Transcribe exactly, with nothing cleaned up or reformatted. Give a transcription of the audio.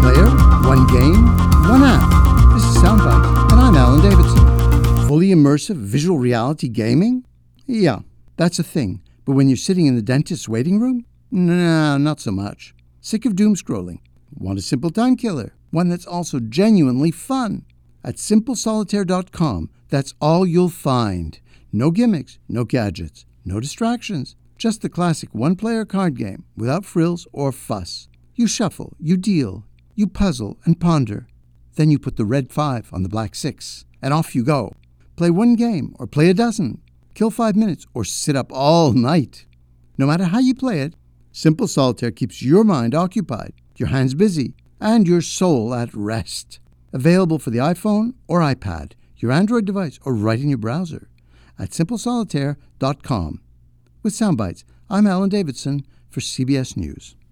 player, one game, one app. This is Soundbites, and I'm Alan Davidson. Fully immersive visual reality gaming? Yeah, that's a thing. But when you're sitting in the dentist's waiting room? No, not so much. Sick of doom scrolling? Want a simple time killer? One that's also genuinely fun? At simple solitaire dot com, that's all you'll find. No gimmicks, no gadgets, no distractions. Just the classic one-player card game without frills or fuss. You shuffle, you deal, you puzzle and ponder. Then you put the red five on the black six, and off you go. Play one game or play a dozen. Kill five minutes or sit up all night. No matter how you play it, Simple Solitaire keeps your mind occupied, your hands busy, and your soul at rest. Available for the iPhone or iPad, your Android device, or right in your browser. At simple solitaire dot com. With Soundbites, I'm Alan Davidson for C B S News.